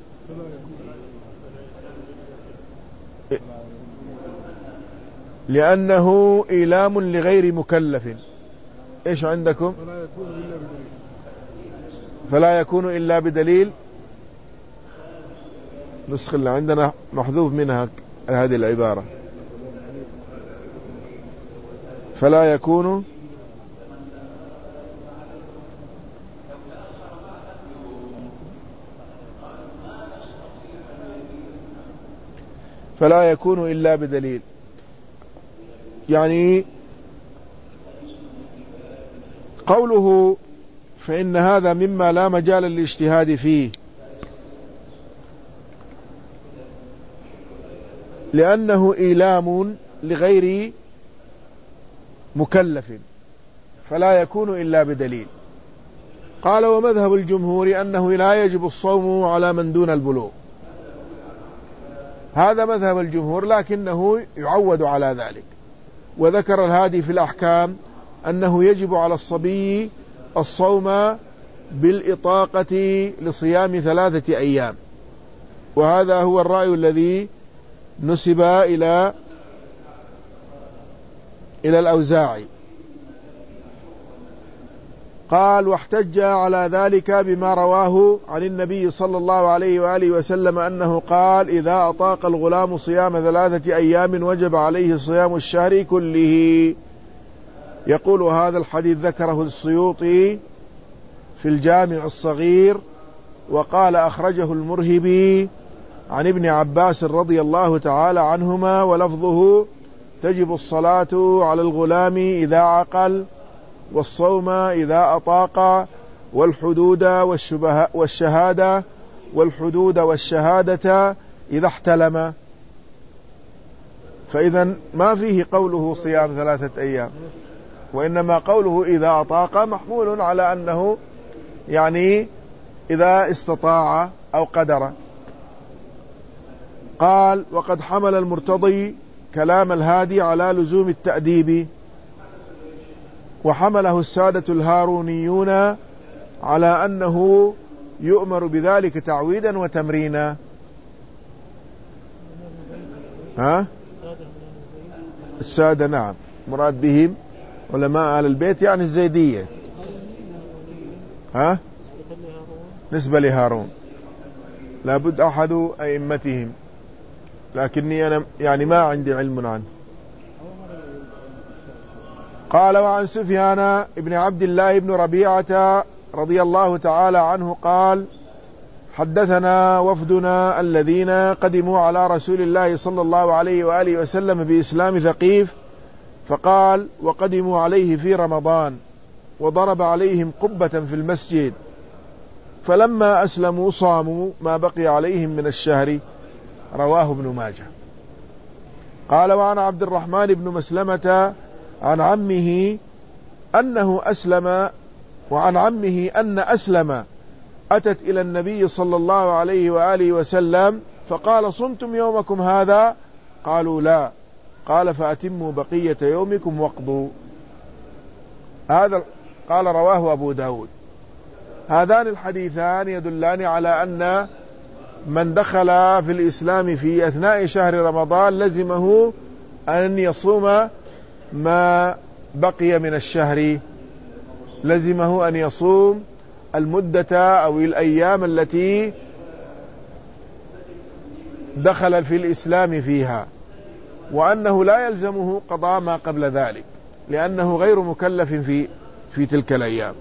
Speaker 1: لأنه إيلام لغير مكلف. إيش عندكم؟ فلا يكون إلا بدليل. نسخ اللي عندنا محذوف منها هذه العبارة، فلا يكون إلا بدليل. يعني قوله فإن هذا مما لا مجال للاجتهاد فيه، لأنه إيلام لغير مكلف فلا يكون إلا بدليل. قال ومذهب الجمهور أنه لا يجب الصوم على من دون البلوغ. هذا مذهب الجمهور، لكنه يعود على ذلك. وذكر الهادي في الأحكام أنه يجب على الصبي الصوم بالإطاقة لصيام 3 أيام، وهذا هو الرأي الذي نسب إلى الأوزاعي. قال واحتج على ذلك بما رواه عن النبي صلى الله عليه وآله وسلم أنه قال إذا أطاق الغلام صيام 3 أيام وجب عليه صيام الشهر كله. يقول هذا الحديث ذكره السيوطي في الجامع الصغير، وقال أخرجه المرهبي عن ابن عباس رضي الله تعالى عنهما، ولفظه تجب الصلاة على الغلام إذا عقل، والصوم إذا أطاق، والحدود والشهادة إذا احتلم. فإذا ما فيه قوله صيام 3 أيام، وإنما قوله إذا أطاق محمول على أنه يعني إذا استطاع أو قدر. قال وقد حمل المرتضي كلام الهادي على لزوم التأديب، وحمله السادة الهارونيون على أنه يؤمر بذلك تعويدا وتمرينا. السادة نعم، مراد بهم علماء آل البيت يعني الزيدية، نسبة لهارون، لابد أحد أئمتهم، لكني أنا يعني ما عندي علم عنه. قال وعن سفيان ابن عبد الله بن ربيعة رضي الله تعالى عنه قال حدثنا وفدنا الذين قدموا على رسول الله صلى الله عليه وآله وسلم بإسلام ثقيف، فقال وقدموا عليه في رمضان وضرب عليهم قبة في المسجد، فلما أسلموا صاموا ما بقي عليهم من الشهر. رواه ابن ماجه. قال وعن عبد الرحمن بن مسلمة عن عمه أنه أسلم، وعن عمه أن أسلم أتت إلى النبي صلى الله عليه وآله وسلم فقال صمتم يومكم هذا؟ قالوا لا. قال فأتموا بقية يومكم واقضوا. هذا قال رواه أبو داود. هذان الحديثان يدلان على أن من دخل في الإسلام في أثناء شهر رمضان لزمه أن يصوم ما بقي من الشهر، لزمه أن يصوم المدة أو الأيام التي دخل في الإسلام فيها، وأنه لا يلزمه قضاء ما قبل ذلك لأنه غير مكلف في تلك الأيام.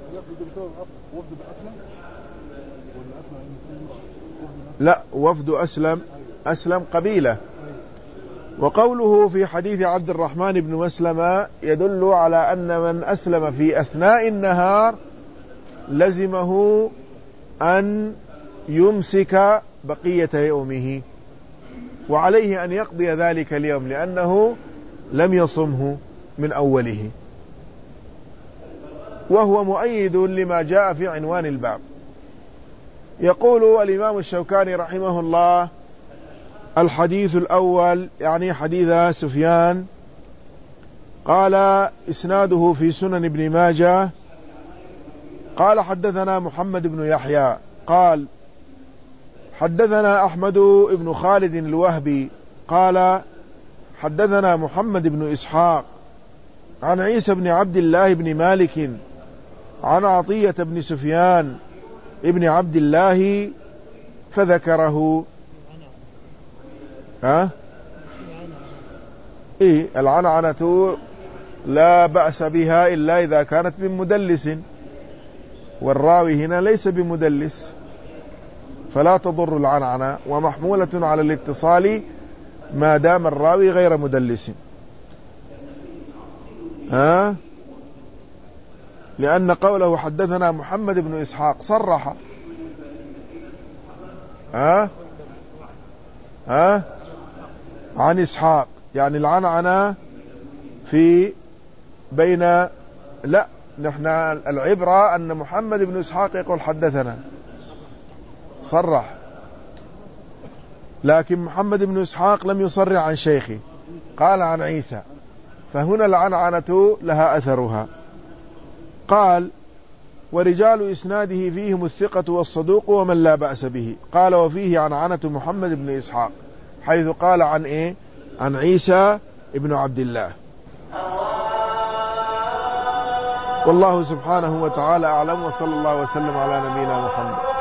Speaker 1: لا، وفد أسلم قبيلة. وقوله في حديث عبد الرحمن بن مسلمة يدل على أن من أسلم في أثناء النهار لزمه أن يمسك بقية يومه، وعليه أن يقضي ذلك اليوم لأنه لم يصمه من أوله، وهو مؤيد لما جاء في عنوان الباب. يقول الإمام الشوكاني رحمه الله: الحديث الأول يعني حديث سفيان، قال إسناده في سنن ابن ماجه، قال حدثنا محمد بن يحيى قال حدثنا أحمد بن خالد الوهبي قال حدثنا محمد بن إسحاق عن عيسى بن عبد الله بن مالك عن عطية بن سفيان ابن عبد الله فذكره. العنعنة لا بأس بها إلا إذا كانت من مدلس، والراوي هنا ليس بمدلس فلا تضر العنعنة، ومحمولة على الاتصال ما دام الراوي غير مدلس. لأن قوله حدثنا محمد بن إسحاق صرح عن إسحاق، يعني العنعنة في بين، لا، نحن العبرة أن محمد بن إسحاق يقول حدثنا صرح، لكن محمد بن إسحاق لم يصرح عن شيخه، قال عن عيسى، فهنا العنعنة لها أثرها. قال: ورجال إسناده فيهم الثقة والصدوق ومن لا بأس به. قال: وفيه عنعنة محمد بن إسحاق، حيث قال عن عن عيسى ابن عبد الله. والله سبحانه وتعالى أعلم، وصلى الله وسلم على نبينا محمد.